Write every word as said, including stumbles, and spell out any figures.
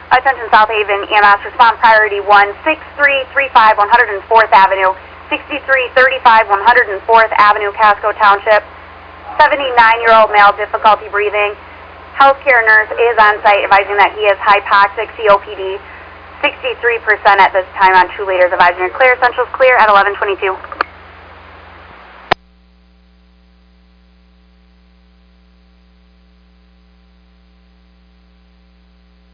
Attention South Haven E M S, respond priority one six three three five one hundred fourth Avenue, sixty-three thirty-five one hundred fourth Avenue, Casco Township. seventy-nine-year-old male, difficulty breathing. Healthcare nurse is on site advising that he has hypoxic C O P D. sixty-three percent at this time on two liters, advising clear. Central's clear at eleven twenty-two.